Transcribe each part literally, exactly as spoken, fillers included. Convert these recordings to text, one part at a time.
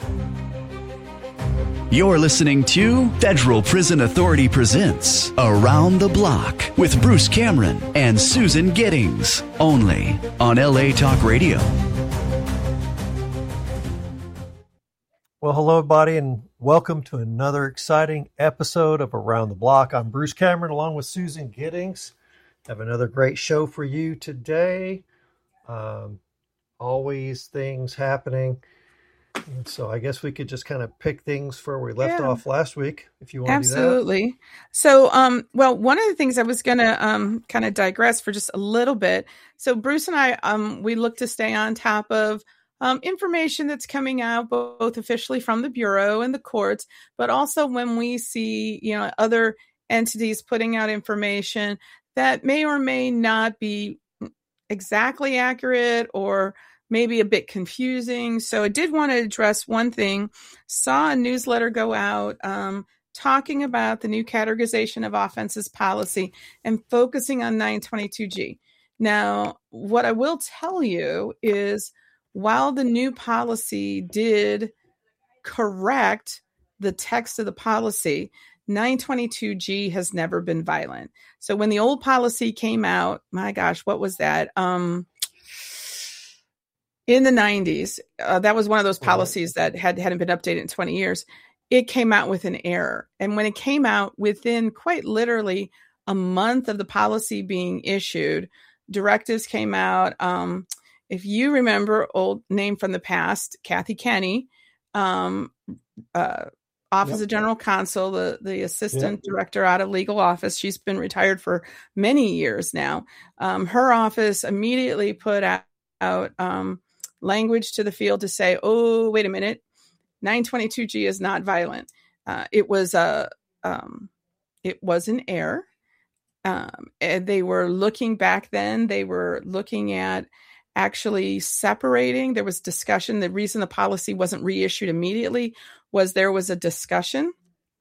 You're listening to Federal Prison Authority presents Around the Block with Bruce Cameron and Susan Giddings, only on L A Talk Radio. Well, hello, everybody, and welcome to another exciting episode of Around the Block. I'm Bruce Cameron, along with Susan Giddings. Have another great show for you today. Um, always things happening. And so I guess we could just kind of pick things where we left Yeah. off last week, if you want Absolutely. to do that. So, um, well, one of the things I was going to um, kind of digress for just a little bit. So Bruce and I, um, we look to stay on top of um, information that's coming out, both officially from the Bureau and the courts, but also when we see, you know, other entities putting out information that may or may not be exactly accurate or maybe a bit confusing. So I did want to address one thing. Saw a newsletter go out um, talking about the new categorization of offenses policy and focusing on nine twenty-two G. Now, what I will tell you is while the new policy did correct the text of the policy, nine twenty-two G has never been violent. So when the old policy came out, my gosh, what was that? Um, In the nineties, uh, that was one of those policies that had, hadn't been updated in twenty years. It came out with an error. And when it came out within quite literally a month of the policy being issued, directives came out. Um, if you remember, old name from the past, Kathy Kenny, um, uh, Office Yep. of General Counsel, the, the assistant Yep. director out of legal office. She's been retired for many years now. Um, her office immediately put out, out um, language to the field to say, oh, wait a minute, nine twenty-two G is not violent. Uh, it was a, um, it was an error. Um, and they were looking back then, they were looking at actually separating. There was discussion. The reason the policy wasn't reissued immediately was there was a discussion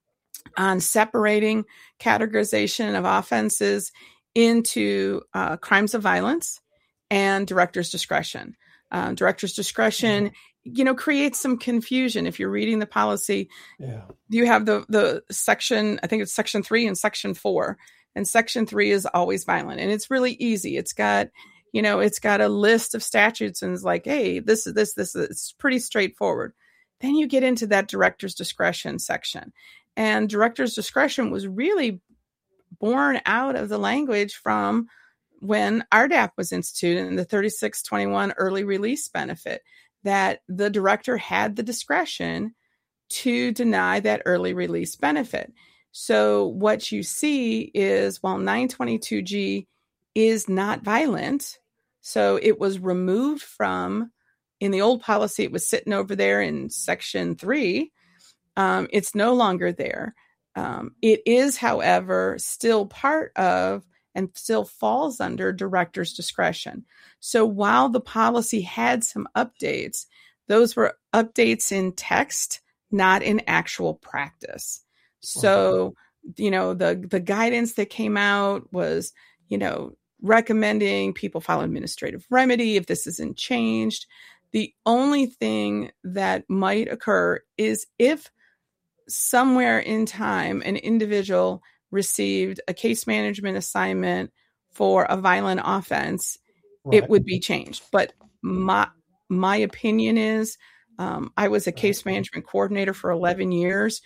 on separating categorization of offenses into uh, crimes of violence and director's discretion. Uh, director's discretion, you know, creates some confusion. If you're reading the policy, Yeah. you have the the section, I think it's section three and section four. And section three is always violent. And it's really easy. It's got, you know, it's got a list of statutes and it's like, hey, this is this, this, it's pretty straightforward. Then you get into that director's discretion section. And director's discretion was really born out of the language from when R D A P was instituted and the thirty-six twenty-one early release benefit, that the director had the discretion to deny that early release benefit. So what you see is while nine twenty-two G is not violent, so it was removed from, in the old policy, it was sitting over there in section three. Um, it's no longer there. Um, it is, however, still part of and still falls under director's discretion. So while the policy had some updates, those were updates in text, not in actual practice. So, you know, the, the guidance that came out was, you know, recommending people file administrative remedy if this isn't changed. The only thing that might occur is if somewhere in time an individual received a case management assignment for a violent offense, Right. it would be changed. But my my opinion is, um, I was a case management coordinator for eleven years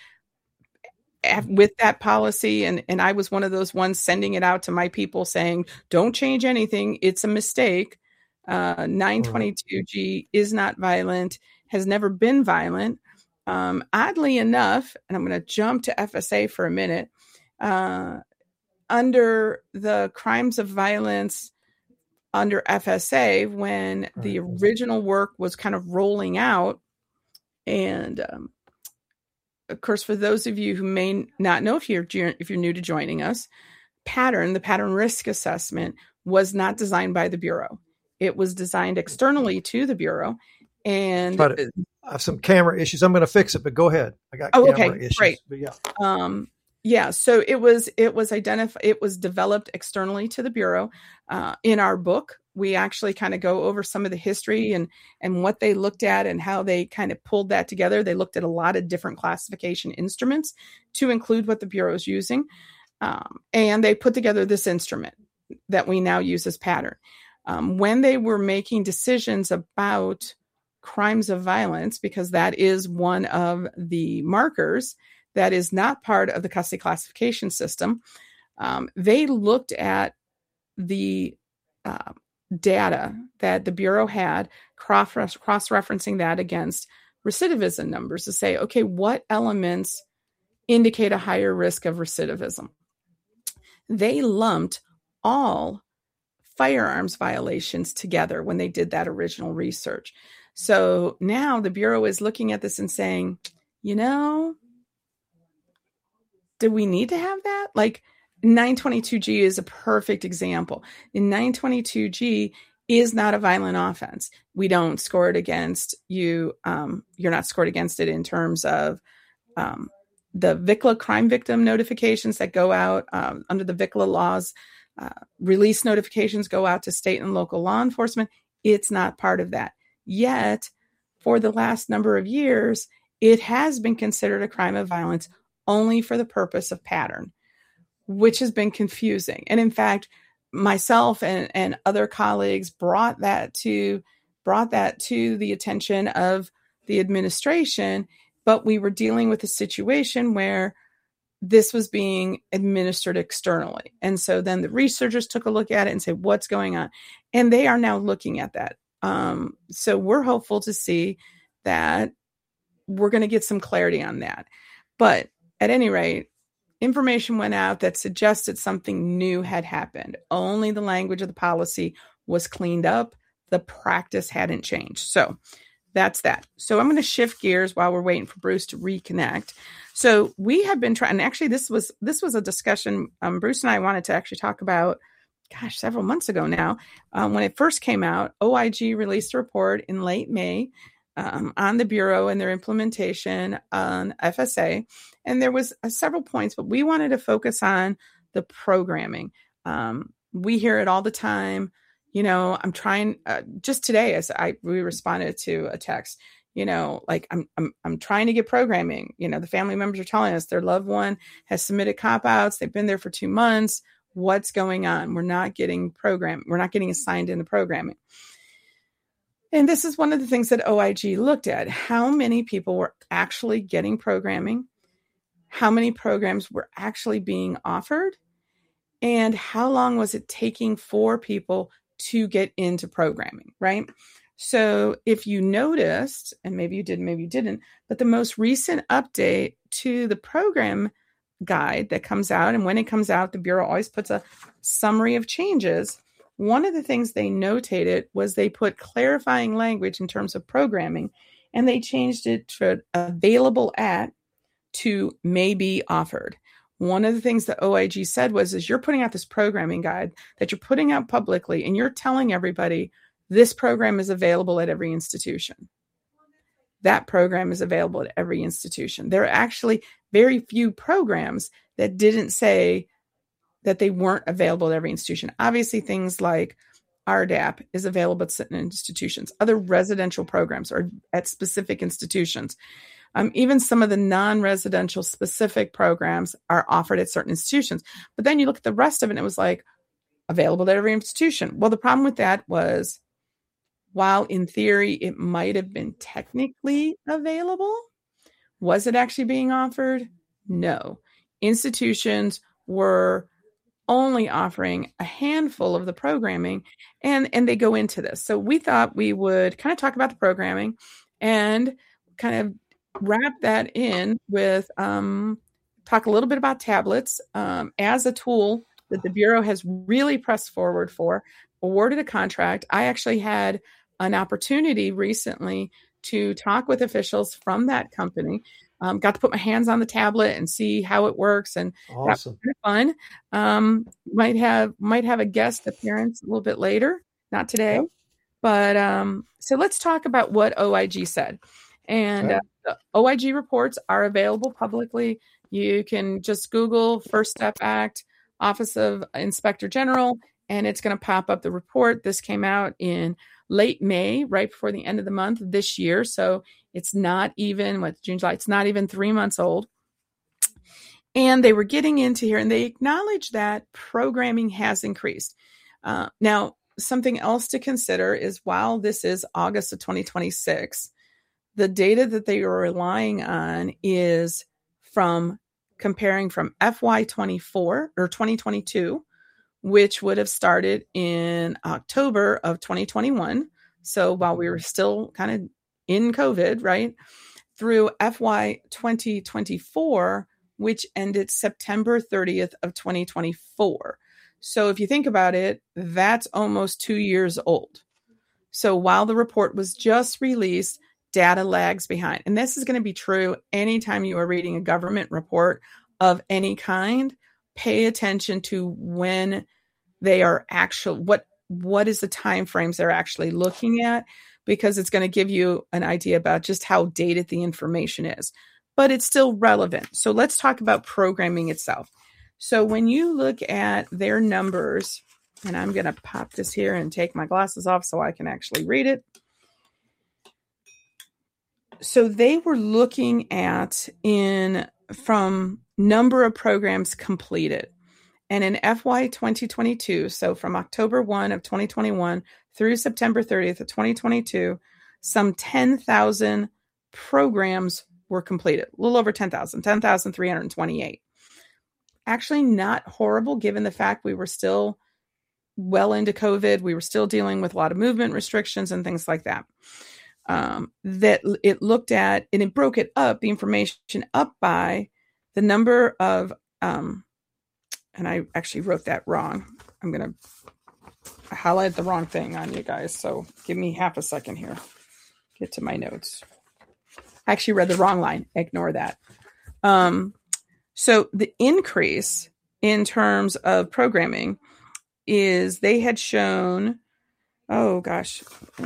with that policy, and and I was one of those ones sending it out to my people saying, "Don't change anything; it's a mistake." Uh, nine twenty-two G is not violent, has never been violent. Um, oddly enough, and I'm going to jump to F S A for a minute. Uh, under the crimes of violence under F S A, when the original work was kind of rolling out, and um, of course, for those of you who may not know, if you're if you're new to joining us, pattern the pattern risk assessment was not designed by the Bureau. It was designed externally to the Bureau, and But I have some camera issues. I'm going to fix it, but go ahead. I got oh, camera okay, issues. great. But yeah. Um, yeah, so it was it was identified. It was developed externally to the Bureau. Uh, in our book, we actually kind of go over some of the history and, and what they looked at and how they kind of pulled that together. They looked at a lot of different classification instruments to include what the Bureau is using. Um, and they put together this instrument that we now use as pattern. Um, when they were making decisions about crimes of violence, because that is one of the markers that is not part of the custody classification system, um, they looked at the uh, data that the Bureau had, cross cross-referencing that against recidivism numbers to say, okay, what elements indicate a higher risk of recidivism? They lumped all firearms violations together when they did that original research. So now the Bureau is looking at this and saying, you know, do we need to have that? Like nine twenty-two G is a perfect example. In nine twenty-two G is not a violent offense. We don't score it against you. Um, you're not scored against it in terms of um, the V C L A crime victim notifications that go out um, under the V C L A laws. Uh, release notifications go out to state and local law enforcement. It's not part of that. Yet, for the last number of years, it has been considered a crime of violence only for the purpose of pattern, which has been confusing. And in fact, myself and, and other colleagues brought that to brought that to the attention of the administration, but we were dealing with a situation where this was being administered externally. And so then the researchers took a look at it and said, what's going on? And they are now looking at that. Um, so we're hopeful to see that we're going to get some clarity on that. But at any rate, information went out that suggested something new had happened. Only the language of the policy was cleaned up. The practice hadn't changed. So that's that. So I'm going to shift gears while we're waiting for Bruce to reconnect. So we have been trying, and actually this was this was a discussion um, Bruce and I wanted to actually talk about, gosh, several months ago now. Um, when it first came out, O I G released a report in late May um, on the Bureau and their implementation on F S A. And there was uh, several points, but we wanted to focus on the programming. Um, we hear it all the time. You know, I'm trying, uh, just today, as I we responded to a text, you know, like I'm, I'm, I'm trying to get programming. You know, the family members are telling us their loved one has submitted cop-outs. They've been there for two months. What's going on? We're not getting program. We're not getting assigned into programming. And this is one of the things that O I G looked at. How many people were actually getting programming? How many programs were actually being offered? And how long was it taking for people to get into programming, right? So if you noticed, and maybe you did, maybe you didn't, but the most recent update to the program guide that comes out, and when it comes out, the Bureau always puts a summary of changes. One of the things they notated was they put clarifying language in terms of programming, and they changed it to available at to may be offered. One of the things that O I G said was, is you're putting out this programming guide that you're putting out publicly, and you're telling everybody this program is available at every institution. That program is available at every institution. There are actually very few programs that didn't say that they weren't available at every institution. Obviously, things like R D A P is available at certain institutions. Other residential programs are at specific institutions. Um, even some of the non-residential specific programs are offered at certain institutions. But then you look at the rest of it, and it was like available at every institution. Well, the problem with that was, while in theory it might have been technically available, was it actually being offered? No. Institutions were only offering a handful of the programming, and, and they go into this. So we thought we would kind of talk about the programming and kind of wrap that in with um, talk a little bit about tablets um, as a tool that the Bureau has really pressed forward for, awarded a contract. I actually had an opportunity recently to talk with officials from that company. Um, got to put my hands on the tablet and see how it works, and awesome. That was kind of fun. Um, might have might have a guest appearance a little bit later, not today, yep. but um, so let's talk about what O I G said. And okay. uh, the O I G reports are available publicly. You can just Google First Step Act, Office of Inspector General, and it's going to pop up the report. This came out in late May, right before the end of the month this year. So it's not even what June, July, it's not even three months old. And they were getting into here and they acknowledged that programming has increased. Uh, now, something else to consider is while this is August of twenty twenty-six, the data that they are relying on is from comparing from F Y twenty-four or twenty twenty-two, which would have started in October of twenty twenty-one. So while we were still kind of in COVID, right, through F Y twenty twenty-four, which ended September thirtieth of twenty twenty-four. So if you think about it, that's almost two years old. So while the report was just released, data lags behind. And this is going to be true anytime you are reading a government report of any kind. Pay attention to when they are actual, what what is the time frames they're actually looking at, because it's going to give you an idea about just how dated the information is. But it's still relevant. So let's talk about programming itself. So when you look at their numbers, and I'm going to pop this here and take my glasses off so I can actually read it. So they were looking at in from number of programs completed. And in F Y twenty twenty-two, so from October first of twenty twenty-one through September thirtieth of twenty twenty-two, some ten thousand programs were completed. A little over ten thousand, ten thousand three hundred twenty-eight. Actually not horrible given the fact we were still well into COVID. We were still dealing with a lot of movement restrictions and things like that. Um, that it looked at, and it broke it up, the information up by the number of, um, and I actually wrote that wrong. I'm going to highlight the wrong thing on you guys. So give me half a second here. Get to my notes. I actually read the wrong line. Ignore that. Um, so the increase in terms of programming is they had shown, oh gosh,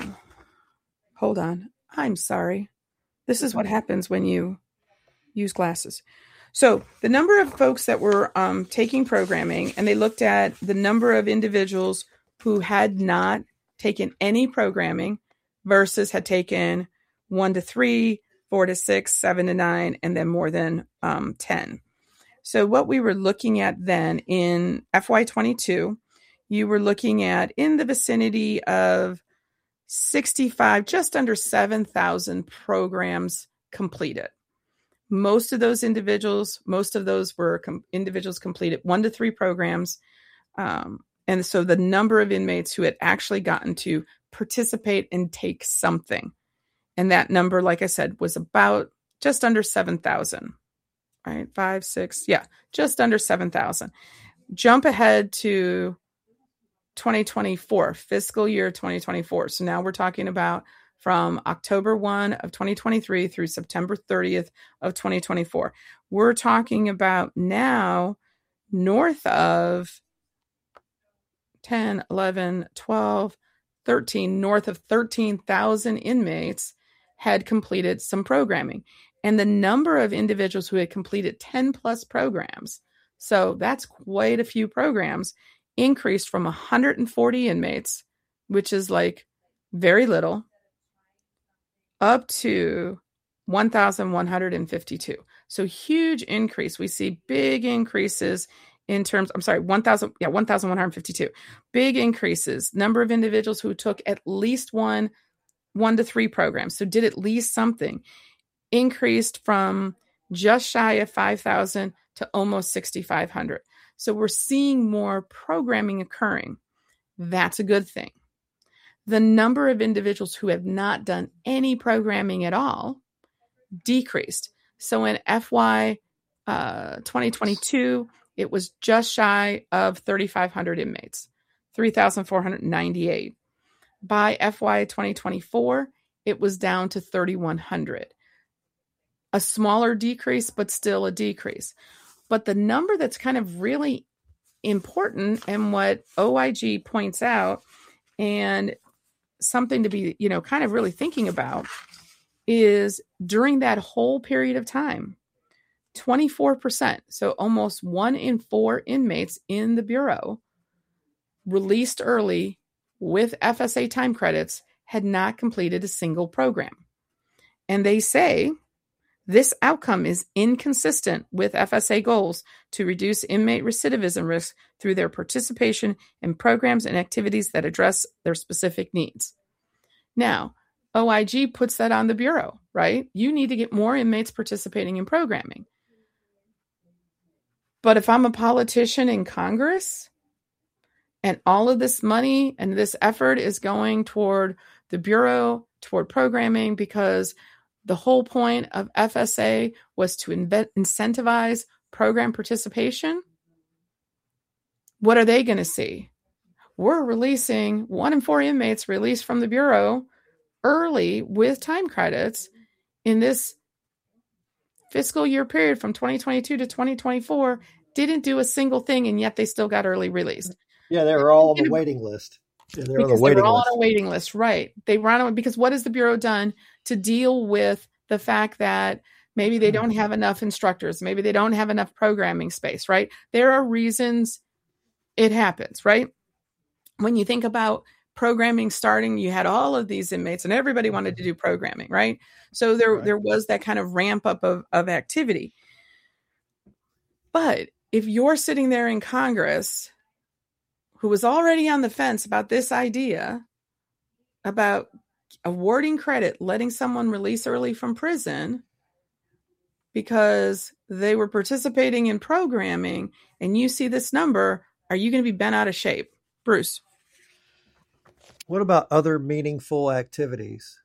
hold on. I'm sorry. This is what happens when you use glasses. So the number of folks that were um, taking programming, and they looked at the number of individuals who had not taken any programming versus had taken one to three, four to six, seven to nine, and then more than um, ten. So what we were looking at then in F Y twenty-two, you were looking at in the vicinity of sixty-five, just under seven thousand programs completed. Most of those individuals, most of those were com- individuals completed one to three programs. Um, and so the number of inmates who had actually gotten to participate and take something. And that number, like I said, was about just under seven thousand, right? Five, six, yeah, just under seven thousand. Jump ahead to twenty twenty-four, fiscal year twenty twenty-four. So now we're talking about from October first of twenty twenty-three through September thirtieth of twenty twenty-four. We're talking about now north of ten, eleven, twelve, thirteen, north of thirteen thousand inmates had completed some programming. And the number of individuals who had completed ten plus programs, so that's quite a few programs, increased from one hundred forty inmates, which is like very little, up to one thousand one hundred fifty-two. So huge increase. We see big increases in terms, I'm sorry, one thousand, yeah, one thousand one hundred fifty-two. Big increases. Number of individuals who took at least one, one to three programs, so did at least something, increased from just shy of five thousand to almost sixty-five hundred. So we're seeing more programming occurring. That's a good thing. The number of individuals who have not done any programming at all decreased. So in F Y uh, twenty twenty-two, it was just shy of thirty-five hundred inmates, three thousand four hundred ninety-eight. By F Y twenty twenty-four, it was down to thirty-one hundred. A smaller decrease, but still a decrease. But the number that's kind of really important, and what O I G points out, and something to be, you know, kind of really thinking about, is during that whole period of time, twenty-four percent, so almost one in four inmates in the Bureau released early with F S A time credits had not completed a single program. And they say this outcome is inconsistent with F S A goals to reduce inmate recidivism risk through their participation in programs and activities that address their specific needs. Now, O I G puts that on the Bureau, right? You need to get more inmates participating in programming. But if I'm a politician in Congress and all of this money and this effort is going toward the Bureau, toward programming, because the whole point of F S A was to inve- incentivize program participation, what are they going to see? We're releasing one in four inmates released from the Bureau early with time credits in this fiscal year period from twenty twenty-two to twenty twenty-four, didn't do a single thing, and yet they still got early released. Yeah, they were all on the waiting list. Yeah, they were on the Because waiting they were all list. on a waiting list, right? They were on a, because what has the Bureau done to deal with the fact that maybe they don't have enough instructors, maybe they don't have enough programming space, right? There are reasons it happens, right? When you think about programming starting, you had all of these inmates and everybody wanted to do programming, right? So there, Right. there was that kind of ramp up of, of activity. But if you're sitting there in Congress who was already on the fence about this idea about awarding credit, letting someone release early from prison because they were participating in programming, and you see this number, are you going to be bent out of shape? Bruce? What about other meaningful activities?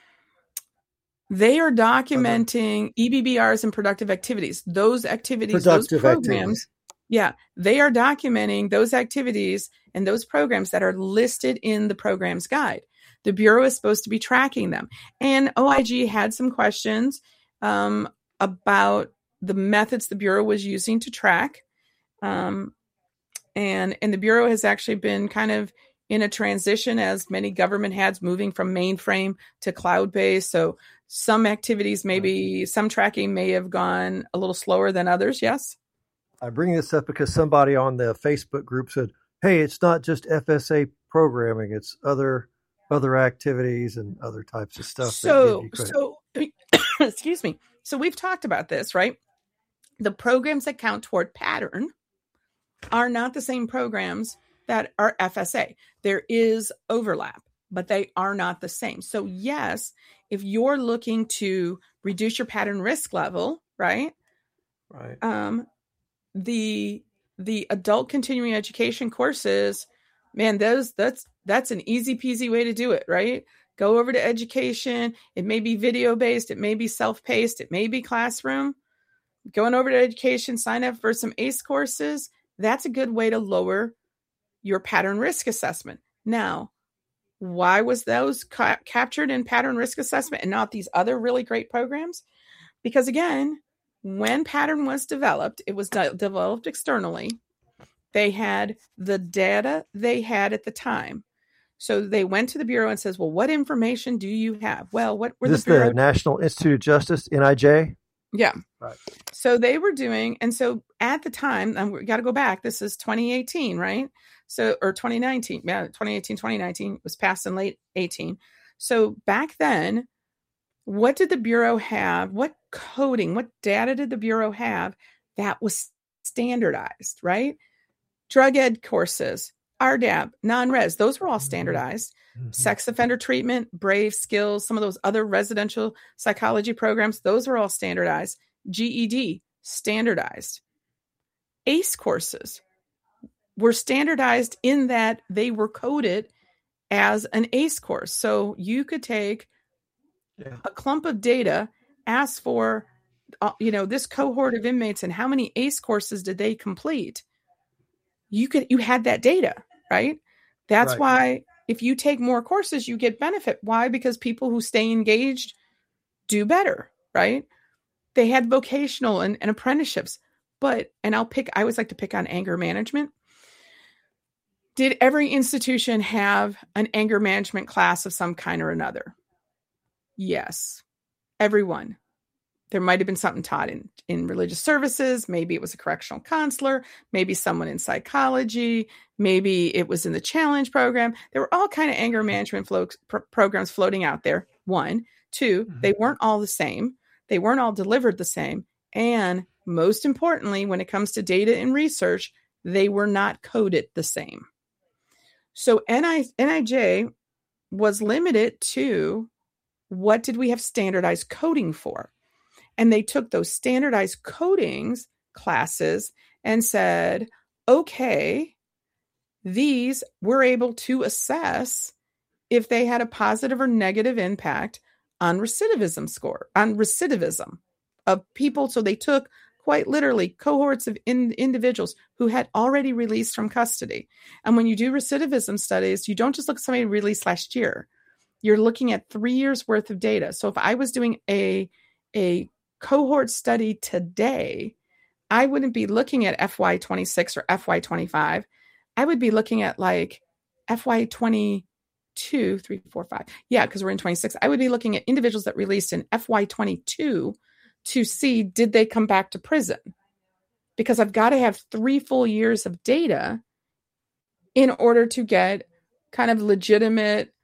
They are documenting other... E B B Rs and productive activities. Those activities, productive those programs, activities. Yeah, they are documenting those activities and those programs that are listed in the program's guide. The Bureau is supposed to be tracking them. And O I G had some questions um, about the methods the Bureau was using to track. Um, and, and the Bureau has actually been kind of in a transition, as many government heads, moving from mainframe to cloud-based. So some activities, maybe some tracking may have gone a little slower than others. Yes? I bring this up because somebody on the Facebook group said, hey, it's not just F S A programming, it's other other activities and other types of stuff. So, so excuse me. So we've talked about this, right? The programs that count toward pattern are not the same programs that are F S A. There is overlap, but they are not the same. So yes, if you're looking to reduce your pattern risk level, right? Right. Um, the the adult continuing education courses, man, those that's that's an easy peasy way to do it, right? Go over to education. It may be video based, it may be self-paced, it may be classroom. Going over to education, sign up for some A C E courses. That's a good way to lower your pattern risk assessment. Now, why was those ca- captured in pattern risk assessment and not these other really great programs? Because again, when pattern was developed, it was de- developed externally. They had the data they had at the time. So they went to the Bureau and says, well, what information do you have? Well, what were this the Bureau? the National Institute of Justice, N I J? Yeah. Right. So they were doing, and so at the time, and we got to go back, this is twenty eighteen, right? So, or twenty nineteen, yeah, twenty eighteen, twenty nineteen was passed in late eighteen. So back then, what did the Bureau have? What coding, what data did the Bureau have that was standardized, right? Drug ed courses, R D A B, non-res, those were all standardized. Mm-hmm. Sex offender treatment, Brave Skills, some of those other residential psychology programs, those are all standardized. G E D, standardized. A C E courses were standardized in that they were coded as an A C E course. So you could take yeah. a clump of data, ask for, uh, you know, this cohort of inmates and how many A C E courses did they complete. You could, you had that data, right? That's right. Why if you take more courses, you get benefit. Why? Because people who stay engaged do better, right? They had vocational and, and apprenticeships, but, and I'll pick, I always like to pick on anger management. Did every institution have an anger management class of some kind or another? Yes, everyone. There might have been something taught in, in religious services. Maybe it was a correctional counselor, maybe someone in psychology, maybe it was in the challenge program. There were all kind of anger management flo- pr- programs floating out there. One, two, mm-hmm. They weren't all the same. They weren't all delivered the same. And most importantly, when it comes to data and research, they were not coded the same. So N I, N I J was limited to what did we have standardized coding for? And they took those standardized codings classes and said, okay, these we're able to assess if they had a positive or negative impact on recidivism score, on recidivism of people. So they took quite literally cohorts of in, individuals who had already released from custody. And when you do recidivism studies, you don't just look at somebody released last year. You're looking at three years worth of data. So if I was doing a, a cohort study today, I wouldn't be looking at F Y twenty-six or F Y twenty-five. I would be looking at like F Y twenty-two, three, four, five. Yeah, because we're in twenty-six. I would be looking at individuals that released in F Y twenty-two to see, did they come back to prison? Because I've got to have three full years of data in order to get kind of legitimate,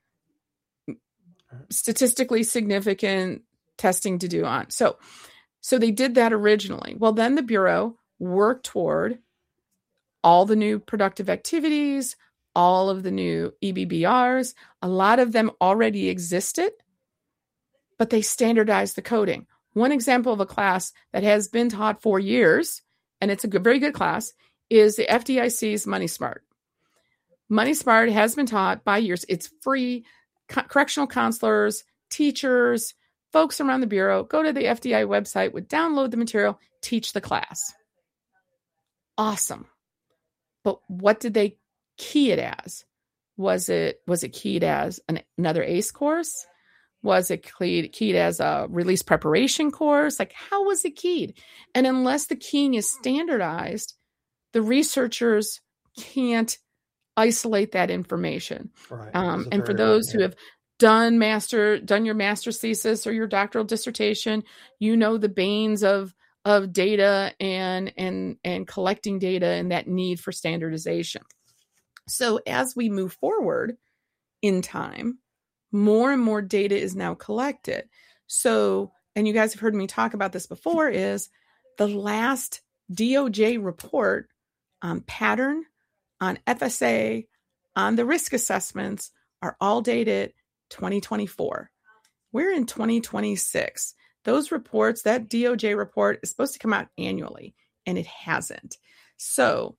statistically significant testing to do on. So, so they did that originally. Well, then the Bureau worked toward all the new productive activities, all of the new E B B Rs. A lot of them already existed, but they standardized the coding. One example of a class that has been taught for years, and it's a good, very good class, is the F D I C's Money Smart. Money Smart has been taught by years. It's free. Co- correctional counselors, teachers, folks around the Bureau, go to the F D I website, would download the material, teach the class. Awesome. But what did they key it as? Was it, was it keyed as an, another A C E course? Was it keyed, keyed as a release preparation course? Like, how was it keyed? And unless the keying is standardized, the researchers can't isolate that information. Right. Um, and for those who have done master, done your master's thesis or your doctoral dissertation, you know the banes of of data and and and collecting data and that need for standardization. So as we move forward in time, more and more data is now collected. So, and you guys have heard me talk about this before, is the last D O J report on pattern, on F S A, on the risk assessments are all dated twenty twenty-four. We're in twenty twenty-six. Those reports, that D O J report is supposed to come out annually, and it hasn't. So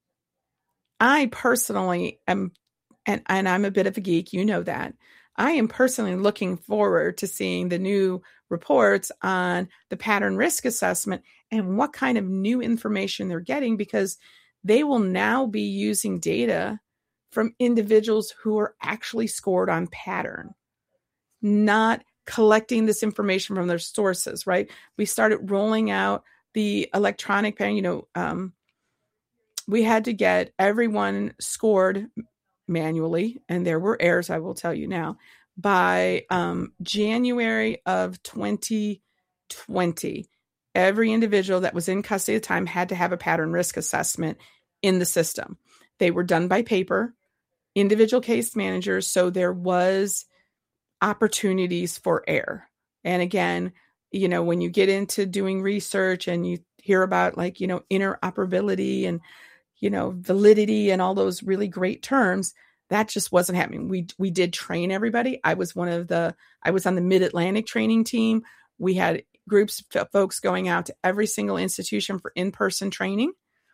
I personally am, and, and I'm a bit of a geek, you know that. I am personally looking forward to seeing the new reports on the pattern risk assessment and what kind of new information they're getting, because they will now be using data from individuals who are actually scored on pattern, not collecting this information from their sources, right? We started rolling out the electronic pattern, you know, um, we had to get everyone scored manually, and there were errors, I will tell you now, by um, January of twenty twenty. Every individual that was in custody at the time had to have a pattern risk assessment in the system. They were done by paper, individual case managers, so there was opportunities for error. And again, you know, when you get into doing research and you hear about, like, you know, interoperability and, you know, validity and all those really great terms, that just wasn't happening. We we did train everybody. I was one of the, I was on the Mid-Atlantic training team. We had groups of folks going out to every single institution for in-person training.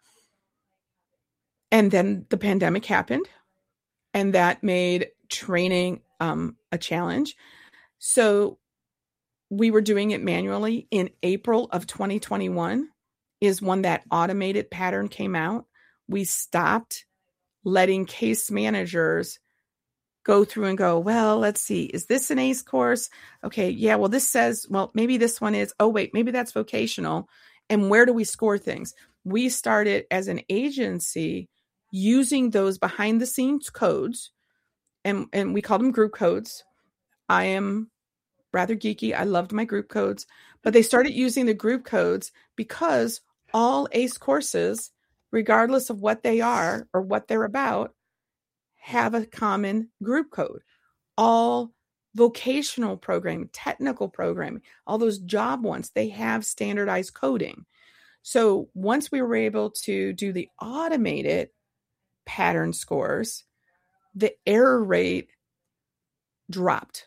And then the pandemic happened, and that made training um, a challenge. So we were doing it manually. In April of twenty twenty-one is when that automated pattern came out. We stopped letting case managers go through and go, well, let's see, is this an A C E course? Okay, yeah, well, this says, well, maybe this one is, oh, wait, maybe that's vocational. And where do we score things? We started as an agency using those behind the scenes codes, and, and we call them group codes. I am rather geeky. I loved my group codes, but they started using the group codes because all ACE courses, regardless of what they are or what they're about, have a common group code. All vocational programming, technical programming, all those job ones, they have standardized coding. So once we were able to do the automated pattern scores, the error rate dropped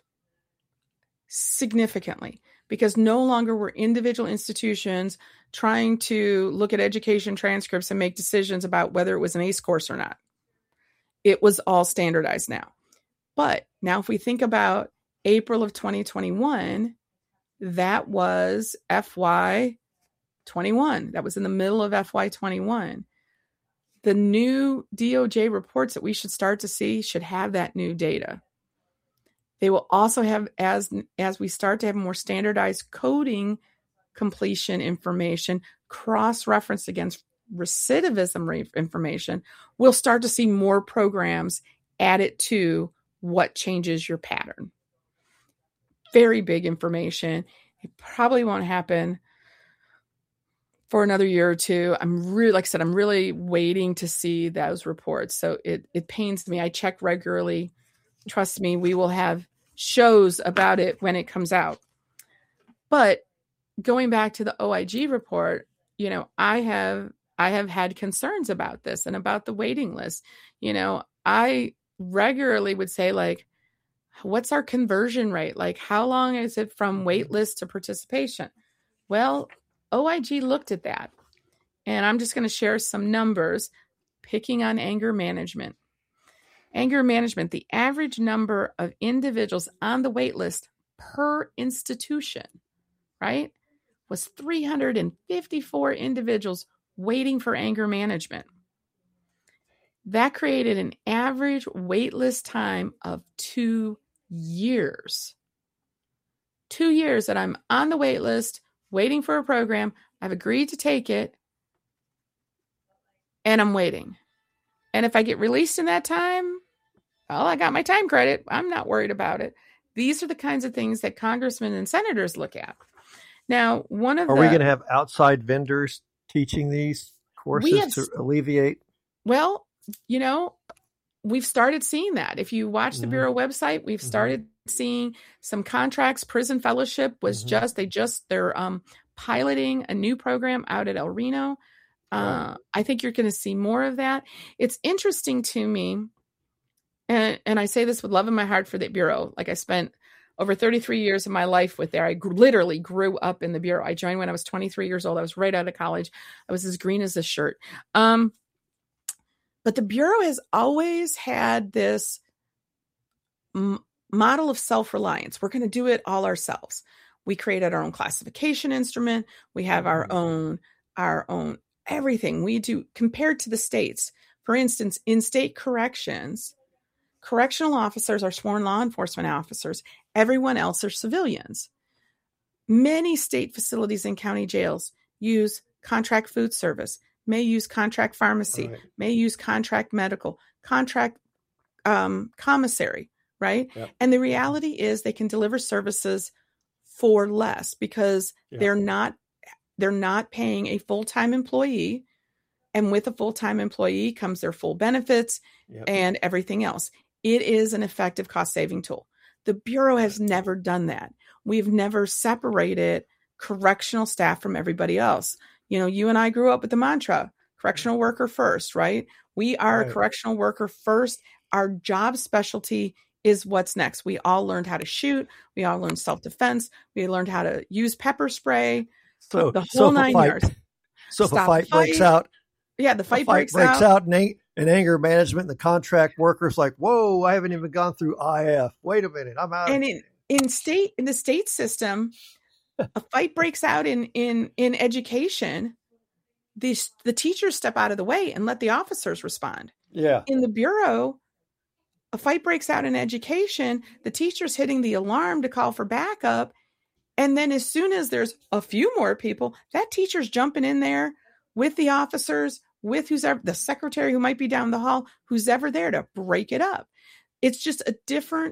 significantly because no longer were individual institutions trying to look at education transcripts and make decisions about whether it was an ACE course or not. It was all standardized now. But now if we think about April of twenty twenty-one, that was F Y twenty-one. That was in the middle of F Y twenty-one. The new D O J reports that we should start to see should have that new data. They will also have, as, as we start to have more standardized coding completion information, cross-referenced against recidivism re- information, we'll start to see more programs added to what changes your pattern. Very big information. It probably won't happen for another year or two. I'm really, like I said, I'm really waiting to see those reports. So it, it pains me. I check regularly. Trust me, we will have shows about it when it comes out. But going back to the O I G report, you know, I have, I have had concerns about this and about the waiting list. You know, I regularly would say, like, what's our conversion rate? Like, how long is it from wait list to participation? Well, O I G looked at that. And I'm just going to share some numbers picking on anger management. Anger management, the average number of individuals on the wait list per institution, right, was three hundred fifty-four individuals waiting for anger management. That created an average wait list time of two years. Two years that I'm on the wait list, waiting for a program. I've agreed to take it, and I'm waiting. And if I get released in that time, well, I got my time credit. I'm not worried about it. These are the kinds of things that congressmen and senators look at. Now, one of Are the... we going to have outside vendors teaching these courses have, to alleviate? Well, you know, we've started seeing that. If you watch the mm-hmm. Bureau website, we've started mm-hmm. seeing some contracts. Prison Fellowship was mm-hmm. just, they just, they're um, piloting a new program out at El Reno. Uh, right. I think you're going to see more of that. It's interesting to me, and, and I say this with love in my heart for the Bureau. Like, I spent over thirty-three years of my life with there. I gr- literally grew up in the Bureau. I joined when I was twenty-three years old. I was right out of college. I was as green as this shirt. Um, but the Bureau has always had this m- model of self-reliance. We're going to do it all ourselves. We created our own classification instrument. We have our own, our own everything we do compared to the states. For instance, in state corrections, correctional officers are sworn law enforcement officers. Everyone else are civilians. Many state facilities and county jails use contract food service, may use contract pharmacy, right. may use contract medical, contract um, commissary, right? Yep. And the reality is they can deliver services for less because yep. they're not they're not paying a full-time employee. And with a full-time employee comes their full benefits yep. and everything else. It is an effective cost-saving tool. The Bureau has never done that. We've never separated correctional staff from everybody else. You know, you and I grew up with the mantra, correctional worker first, right? We are right. a correctional worker first. Our job specialty is what's next. We all learned how to shoot. We all learned self-defense. We learned how to use pepper spray. So the whole so nine fight, yards. So if a fight, fight breaks out, yeah, the fight, the fight breaks, breaks out. out, and, and anger management, the contract workers like, whoa, I haven't even gone through I F. Wait a minute, I'm out. And in, in state in the state system, a fight breaks out in in in education. The the teachers step out of the way and let the officers respond. Yeah. In the Bureau, a fight breaks out in education. The teacher's hitting the alarm to call for backup. And then as soon as there's a few more people, that teacher's jumping in there with the officers, with who's ever, the secretary who might be down the hall, who's ever there to break it up. It's just a different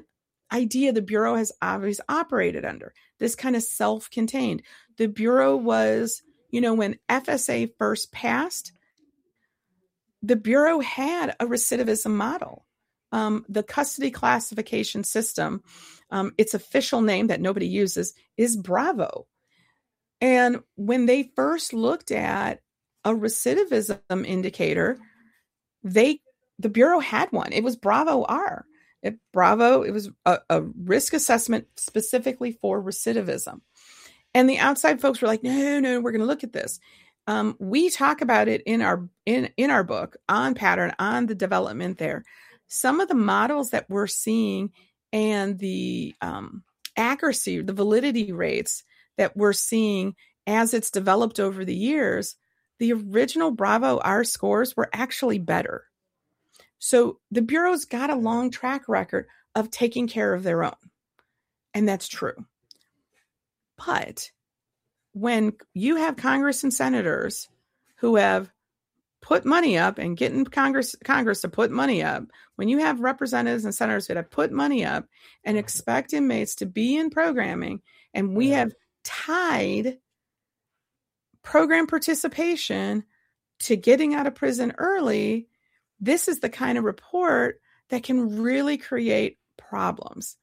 idea the Bureau has always operated under, this kind of self-contained. The Bureau was, you know, when F S A first passed, the Bureau had a recidivism model. Um, the custody classification system, um, its official name that nobody uses is Bravo. And when they first looked at a recidivism indicator, they the Bureau had one. It was Bravo R. It, Bravo, it was a, a risk assessment specifically for recidivism. And the outside folks were like, no, no, we're going to look at this. Um, we talk about it in our in, in our book on pattern, on the development there. Some of the models that we're seeing and the um, accuracy, the validity rates that we're seeing as it's developed over the years, the original Bravo R scores were actually better. So the Bureau's got a long track record of taking care of their own. And that's true. But when you have Congress and senators who have put money up and getting Congress Congress to put money up, when you have representatives and senators that have put money up and expect inmates to be in programming, and we have tied program participation to getting out of prison early, this is the kind of report that can really create problems,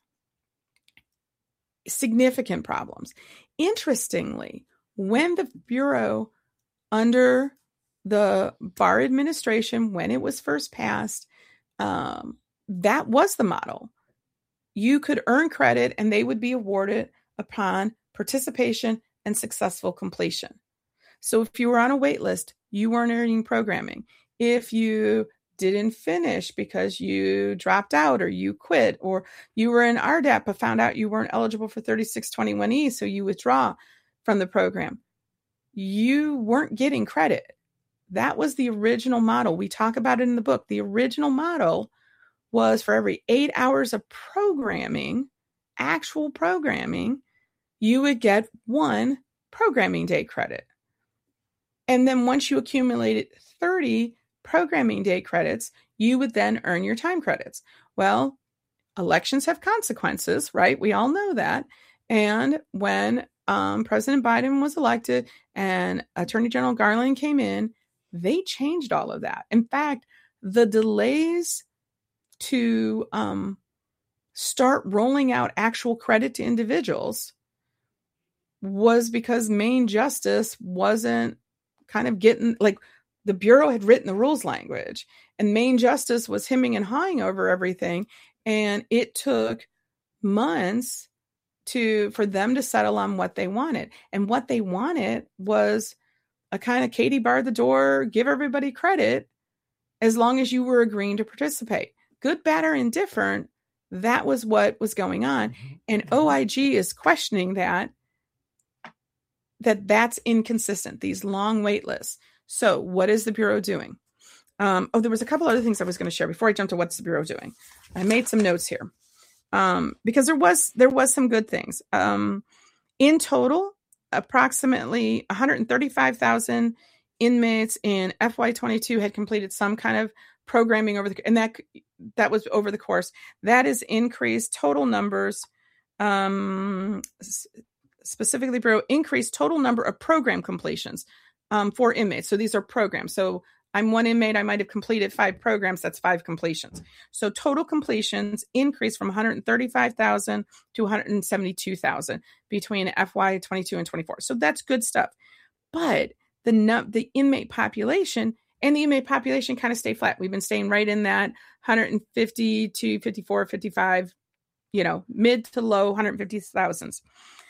significant problems. Interestingly, when the Bureau under the Barr administration, when it was first passed, um, that was the model. You could earn credit and they would be awarded upon participation and successful completion. So if you were on a wait list, you weren't earning programming. If you didn't finish because you dropped out or you quit, or you were in R D A P but found out you weren't eligible for thirty-six twenty-one E, so you withdraw from the program, you weren't getting credit. That was the original model. We talk about it in the book. The original model was for every eight hours of programming, actual programming, you would get one programming day credit. And then once you accumulated thirty programming day credits, you would then earn your time credits. Well, elections have consequences, right? We all know that. And when um, President Biden was elected and Attorney General Garland came in, they changed all of that. In fact, the delays to um, start rolling out actual credit to individuals was because Main Justice wasn't kind of getting, like, the Bureau had written the rules language and Main Justice was hemming and hawing over everything. And it took months to for them to settle on what they wanted. And what they wanted was a kind of Katie bar the door, give everybody credit as long as you were agreeing to participate. Good, bad, or indifferent, that was what was going on. And O I G is questioning that, that that's inconsistent, these long wait lists. So what is the Bureau doing? Um, oh, there was a couple other things I was going to share before I jump to what's the Bureau doing. I made some notes here um, because there was there was some good things. Um, in total, approximately one hundred thirty-five thousand inmates in F Y twenty-two had completed some kind of programming over the, and that that was over the course. That is increased total numbers. Um, specifically, Bureau increased total number of program completions um, for inmates. So these are programs. So I'm one inmate. I might have completed five programs. That's five completions. So total completions increased from one hundred thirty-five thousand to one hundred seventy-two thousand between F Y twenty-two and twenty-four. So that's good stuff. But the the inmate population and the inmate population kind of stay flat. We've been staying right in that one hundred fifty to fifty-four, fifty-five, you know, mid to low one hundred fifty thousands.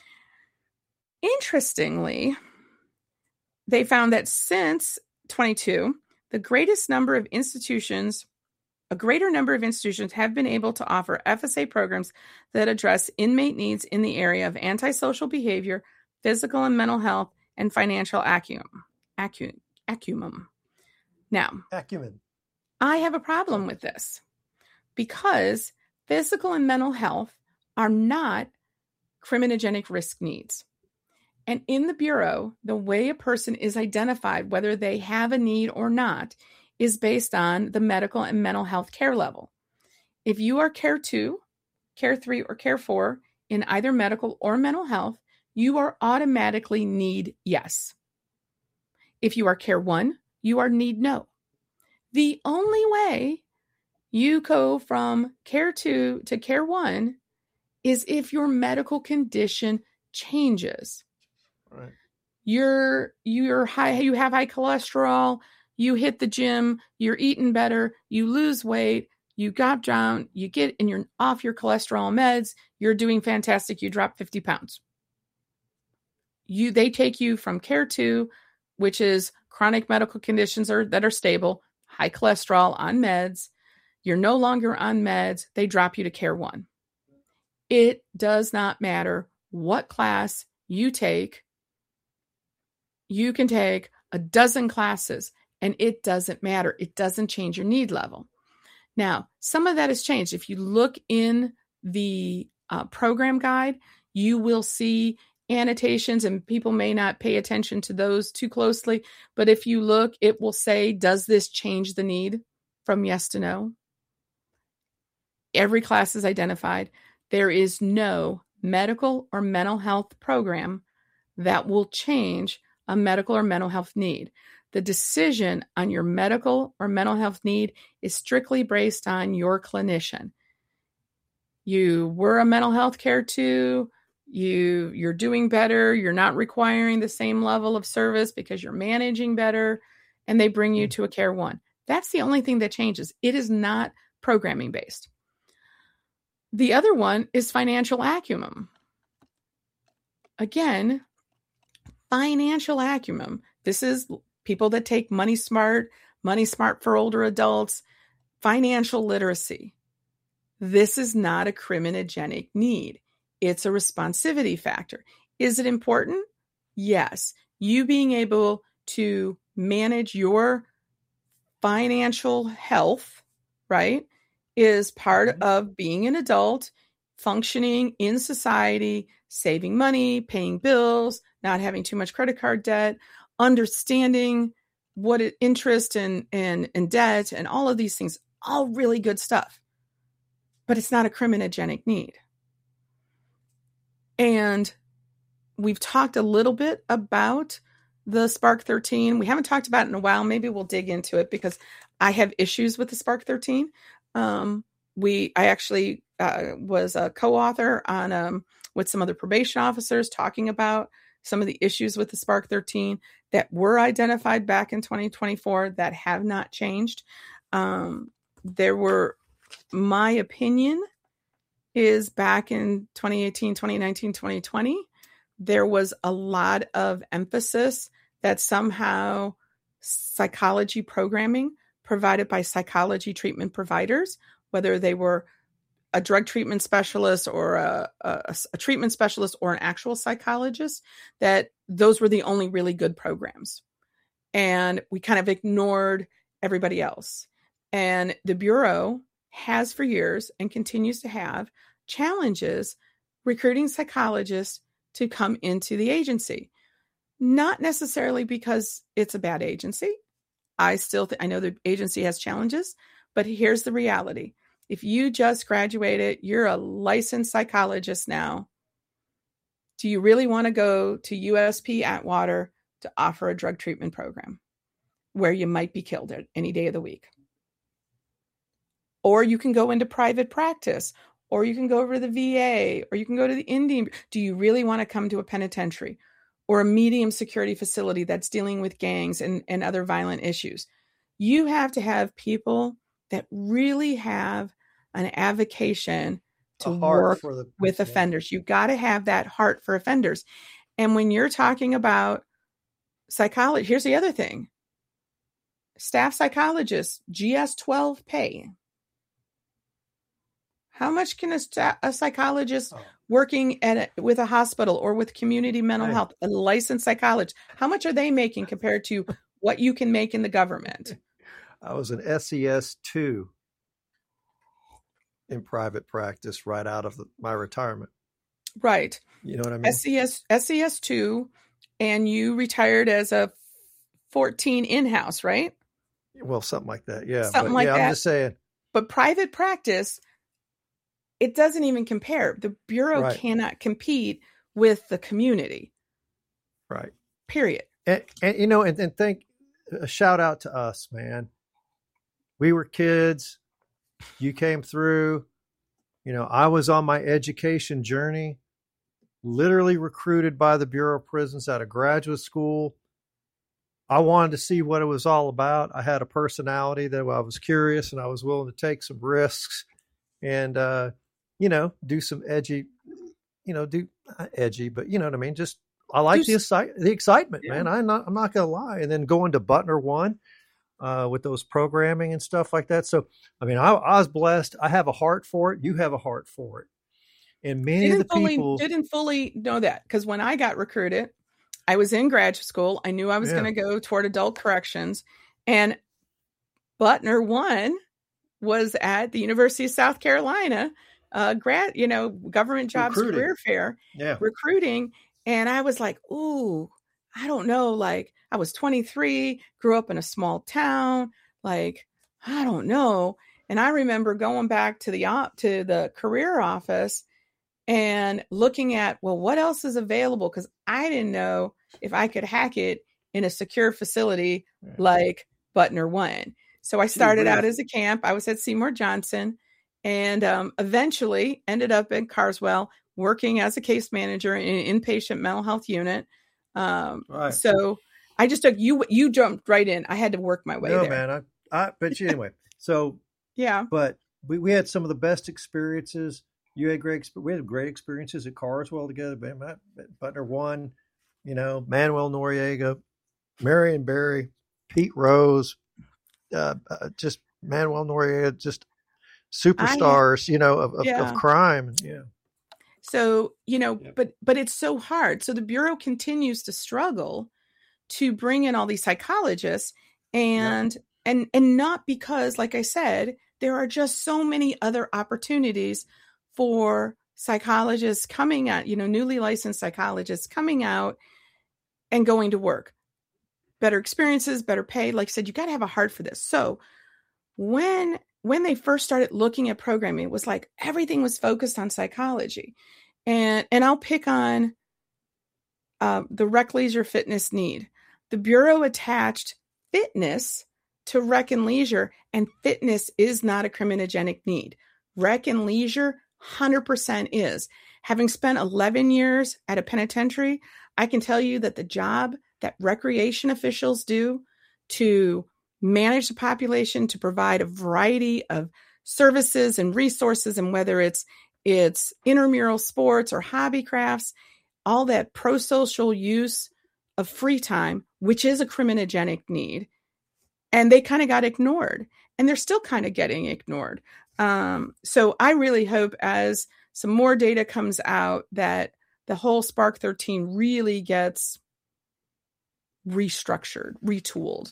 Interestingly, they found that since twenty-two, the greatest number of institutions, a greater number of institutions have been able to offer F S A programs that address inmate needs in the area of antisocial behavior, physical and mental health, and financial acumen. Acumen. acumen. Now, acumen. I have a problem with this because physical and mental health are not criminogenic risk needs. And in the Bureau, the way a person is identified, whether they have a need or not, is based on the medical and mental health care level. If you are care two, care three, or care four in either medical or mental health, you are automatically need yes. If you are care one, you are need no. The only way you go from care two to care one is if your medical condition changes. Right. You're you're high, you have high cholesterol, you hit the gym, you're eating better, you lose weight, you got down, you get and you're off your cholesterol meds, you're doing fantastic, you drop fifty pounds. You they take you from care two, which is chronic medical conditions are, that are stable, high cholesterol on meds. You're no longer on meds. They drop you to care one. It does not matter what class you take. You can take a dozen classes and it doesn't matter. It doesn't change your need level. Now, some of that has changed. If you look in the uh, program guide, you will see annotations, and people may not pay attention to those too closely. But if you look, it will say, does this change the need from yes to no? Every class is identified. There is no medical or mental health program that will change a medical or mental health need. The decision on your medical or mental health need is strictly based on your clinician. You were a mental health care too. You, you're doing better. You're not requiring the same level of service because you're managing better, and they bring you to a care one. That's the only thing that changes. It is not programming based. The other one is financial acumen. Again, financial acumen. This is people that take Money Smart, Money Smart for older adults, financial literacy. This is not a criminogenic need. It's a responsivity factor. Is it important? Yes. You being able to manage your financial health, right, is part of being an adult, functioning in society, saving money, paying bills, not having too much credit card debt, understanding what it, interest and, and, and debt and all of these things, all really good stuff. But it's not a criminogenic need. And we've talked a little bit about the Spark thirteen. We haven't talked about it in a while. Maybe we'll dig into it because I have issues with the Spark thirteen. Um, we, I actually uh, was a co-author on um, with some other probation officers talking about some of the issues with the Spark thirteen that were identified back in twenty twenty-four that have not changed. Um, there were, my opinion is back in twenty eighteen, twenty nineteen, twenty twenty, there was a lot of emphasis that somehow psychology programming provided by psychology treatment providers, whether they were a drug treatment specialist or a, a, a treatment specialist or an actual psychologist, that those were the only really good programs. And we kind of ignored everybody else. And the Bureau has for years and continues to have challenges recruiting psychologists to come into the agency. Not necessarily because it's a bad agency. I still th- I know the agency has challenges, but here's the reality. If you just graduated, you're a licensed psychologist now. Do you really want to go to U S P Atwater to offer a drug treatment program where you might be killed at any day of the week? Or you can go into private practice, or you can go over to the V A, or you can go to the Indian. Do you really want to come to a penitentiary or a medium security facility that's dealing with gangs and, and other violent issues? You have to have people that really have an avocation to work for the, with yeah. offenders. You got to have that heart for offenders. And when you're talking about psychology, here's the other thing. Staff psychologists, G S twelve pay. How much can a, sta- a psychologist oh. working at a, with a hospital or with community mental right. health, a licensed psychologist, how much are they making compared to what you can make in the government? I was an S E S two in private practice right out of the, my retirement. Right. You know what I mean? S E S, S E S two, and you retired as a fourteen in-house, right? Well, something like that. Yeah. Something but, like yeah, that. I'm just saying. But private practice, it doesn't even compare. The Bureau Right. cannot compete with the community. Right. Period. And, and you know, and, and think, a shout out to us, man. We were kids. You came through. You know, I was on my education journey, literally recruited by the Bureau of Prisons out of graduate school. I wanted to see what it was all about. I had a personality that I was curious and I was willing to take some risks and, uh, you know, do some edgy, you know, do not edgy, but you know what I mean? Just, I like the, exci- the excitement, Yeah. man. I'm not, I'm not going to lie. And then going to Butner One uh, with those programming and stuff like that. So, I mean, I, I was blessed. I have a heart for it. You have a heart for it. And many didn't of the fully, people didn't fully know that, because when I got recruited, I was in graduate school. I knew I was Yeah. going to go toward adult corrections, and Butner One was at the University of South Carolina, uh, grad, you know, government jobs Recruiting. career fair, yeah. recruiting. And I was like, ooh, I don't know. Like, I was twenty-three, grew up in a small town. Like, I don't know. And I remember going back to the op to the career office and looking at, well, what else is available? Because I didn't know if I could hack it in a secure facility Yeah. like Butner One. So I started really- out as a camp. I was at Seymour Johnson, and um, eventually ended up in Carswell working as a case manager in an inpatient mental health unit. Um, Right. So I just took you. You jumped right in. I had to work my way No, there. man. I, I, but anyway, so, Yeah. but we, we had some of the best experiences. You had great, exp- we had great experiences at Carswell together. But Butner One, you know, Manuel Noriega, Marion Barry, Pete Rose, uh, uh, just Manuel Noriega, just superstars, you know, of, of, Yeah. of crime. Yeah. So, you know, Yep. but but it's so hard. So the Bureau continues to struggle to bring in all these psychologists, and and and not because, like I said, there are just so many other opportunities for psychologists coming out, you know, newly licensed psychologists coming out and going to work. Better experiences, better pay. Like I said, you got to have a heart for this. So when when they first started looking at programming, it was like everything was focused on psychology. And and I'll pick on uh, the rec leisure fitness need. The Bureau attached fitness to rec and leisure, and fitness is not a criminogenic need. Rec and leisure, one hundred percent is. Having spent eleven years at a penitentiary, I can tell you that the job that recreation officials do to manage the population, to provide a variety of services and resources, and whether it's it's intramural sports or hobby crafts, all that pro-social use of free time, which is a criminogenic need. And they kind of got ignored, and they're still kind of getting ignored. Um, so I really hope as some more data comes out that the whole Spark thirteen really gets restructured, retooled.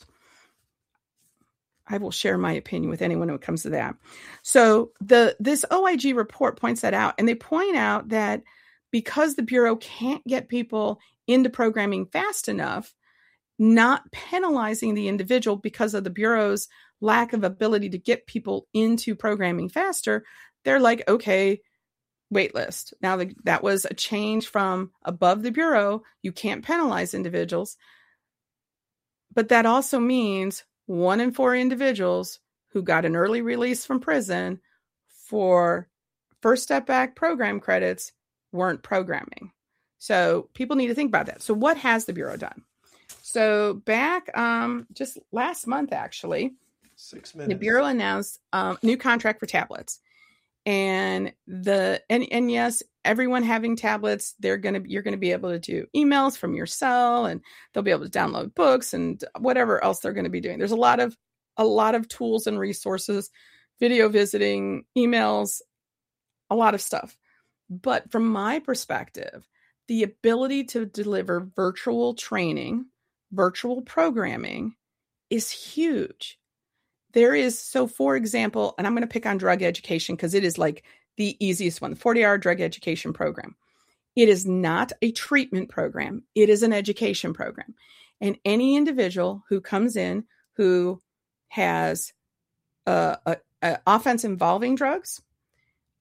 I will share my opinion with anyone when it comes to that. So the this O I G report points that out, and they point out that because the Bureau can't get people into programming fast enough, not penalizing the individual because of the Bureau's lack of ability to get people into programming faster, they're like, okay, wait list. Now the, that was a change from above the Bureau. You can't penalize individuals. But that also means one in four individuals who got an early release from prison for First Step Back program credits weren't programming. So people need to think about that. So what has the Bureau done? So back um, just last month, actually, Six minutes. the Bureau announced um, new contract for tablets. And the and, and yes, everyone having tablets, they're gonna you're gonna be able to do emails from your cell, and they'll be able to download books and whatever else they're going to be doing. There's a lot of a lot of tools and resources, video visiting, emails, a lot of stuff. But from my perspective, the ability to deliver virtual training, virtual programming is huge. There is, so for example, and I'm going to pick on drug education because it is like the easiest one, the forty hour drug education program. It is not a treatment program. It is an education program. And any individual who comes in who has a, a, a offense involving drugs,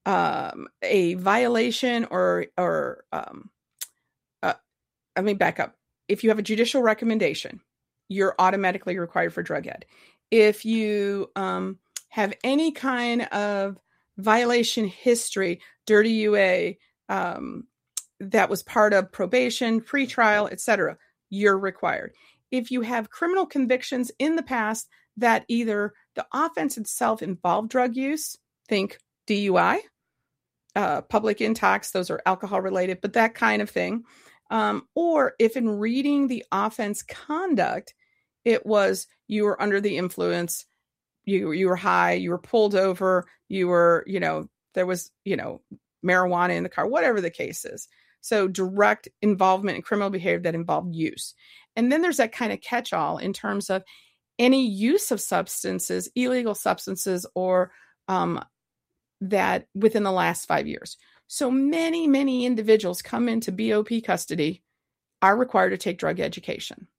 um, a violation or, or um, uh, let me back up. If you have a judicial recommendation, you're automatically required for drug ed. If you um, have any kind of violation history, dirty U A, um, that was part of probation, pretrial, et cetera, you're required. If you have criminal convictions in the past that either the offense itself involved drug use, think D U I, uh, public intox, those are alcohol related, but that kind of thing. Um, or if in reading the offense conduct, it was you were under the influence, you you were high, you were pulled over, you were, you know, there was, you know, marijuana in the car, whatever the case is. So direct involvement in criminal behavior that involved use. And then there's that kind of catch-all in terms of any use of substances, illegal substances, or um, that within the last five years. So many, many individuals come into B O P custody are required to take drug education.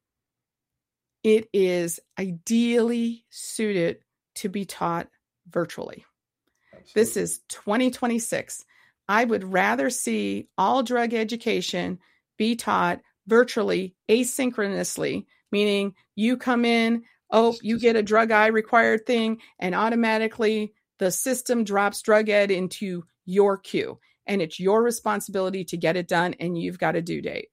It is ideally suited to be taught virtually. Absolutely. This is twenty twenty-six. I would rather see all drug education be taught virtually, asynchronously, meaning you come in, oh, you get a drug eye required thing, and automatically the system drops drug ed into your queue. And it's your responsibility to get it done, and you've got a due date.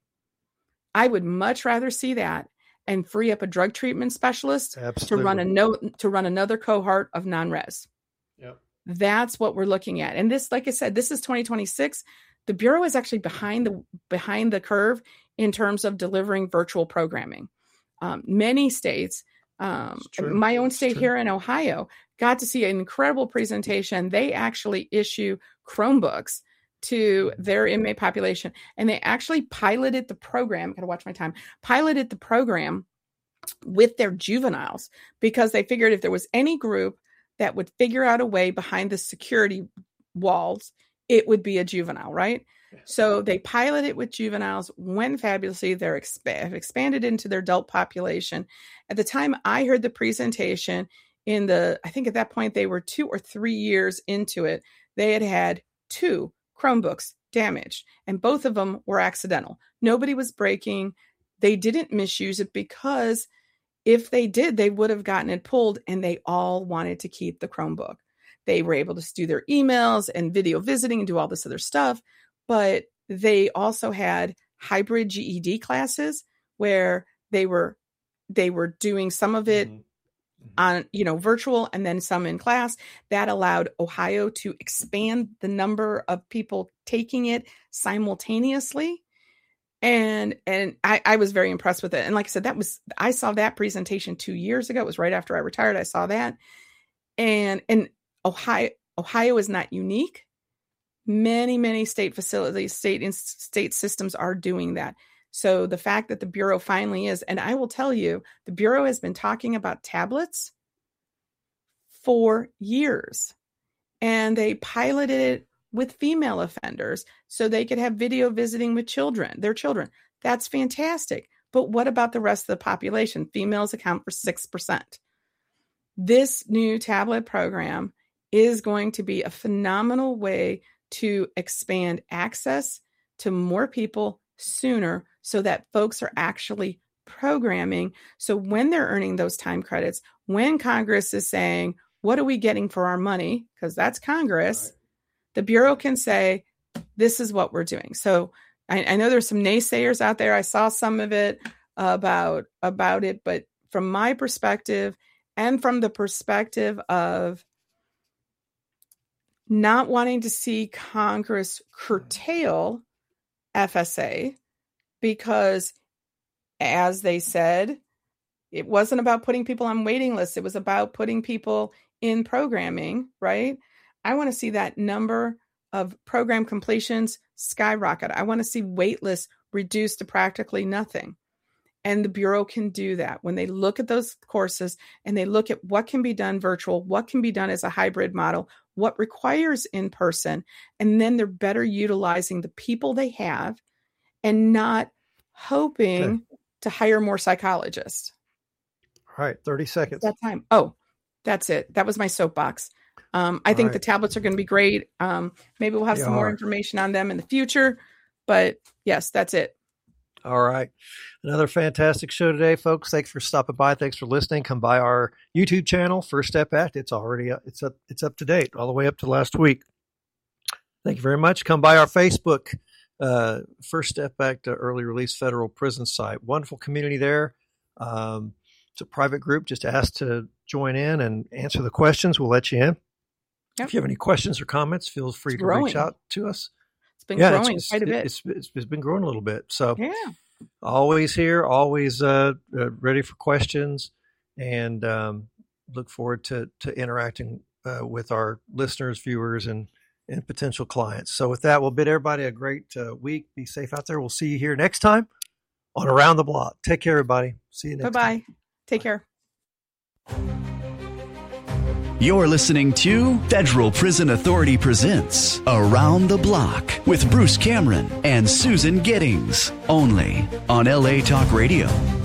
I would much rather see that and free up a drug treatment specialist Absolutely. to run a no, to run another cohort of non-res. Yep. That's what we're looking at. And this, like I said, this is twenty twenty-six. The Bureau is actually behind the behind the curve in terms of delivering virtual programming. Um, many states, um, my own state here in Ohio, got to see an incredible presentation. They actually issue Chromebooks to their inmate population, and they actually piloted the program. Gotta watch my time. Piloted the program with their juveniles because they figured if there was any group that would figure out a way behind the security walls, it would be a juvenile, right? So they piloted it with juveniles, went fabulously. They're exp- expanded into their adult population. At the time I heard the presentation in the, I think at that point they were two or three years into it, they had had two Chromebooks damaged, and both of them were accidental. Nobody was breaking. They didn't misuse it because if they did, they would have gotten it pulled, and they all wanted to keep the Chromebook. They were able to do their emails and video visiting and do all this other stuff, but they also had hybrid G E D classes where they were they were doing some of it mm-hmm. on, you know, virtual and then some in class. That allowed Ohio to expand the number of people taking it simultaneously. And and I, I was very impressed with it. And like I said, that was I saw that presentation two years ago. It was right after I retired. I saw that. And and Ohio Ohio is not unique. Many, many state facilities, state and state systems are doing that. So the fact that the Bureau finally is, and I will tell you, the Bureau has been talking about tablets for years. And they piloted it with female offenders so they could have video visiting with children, their children. That's fantastic. But what about the rest of the population? Females account for six percent. This new tablet program is going to be a phenomenal way to expand access to more people sooner so that folks are actually programming. So when they're earning those time credits, when Congress is saying, what are we getting for our money? Because that's Congress. Right. The Bureau can say, this is what we're doing. So I, I know there's some naysayers out there. I saw some of it about, about it, but from my perspective and from the perspective of not wanting to see Congress curtail F S A, because as they said, it wasn't about putting people on waiting lists. It was about putting people in programming, right? I want to see that number of program completions skyrocket. I want to see wait lists reduced to practically nothing. And the Bureau can do that when they look at those courses and they look at what can be done virtual, what can be done as a hybrid model, what requires in person, and then they're better utilizing the people they have and not hoping okay. to hire more psychologists. All right, thirty seconds. That time. Oh, that's it. That was my soapbox. Um, I All think right. the tablets are going to be great. Um, maybe we'll have They some more are. information on them in the future. But yes, that's it. All right. Another fantastic show today, folks. Thanks for stopping by. Thanks for listening. Come by our YouTube channel, First Step Act. It's already up, it's up, it's up to date all the way up to last week. Thank you very much. Come by our Facebook, uh, First Step Act uh, Early Release Federal Prison site. Wonderful community there. Um, it's a private group. Just ask to join in and answer the questions. We'll let you in. Yep. If you have any questions or comments, feel free It's to growing. reach out to us. It's been Yeah, growing it's, quite a bit. It's, it's, it's been growing a little bit. So yeah. always here, always uh, uh, ready for questions, and um, look forward to to interacting uh, with our listeners, viewers, and and potential clients. So with that, we'll bid everybody a great uh, week. Be safe out there. We'll see you here next time on Around the Block. Take care, everybody. See you next Bye-bye. time. Take care. You're listening to Federal Prison Authority presents Around the Block with Bruce Cameron and Susan Giddings, only on L A Talk Radio.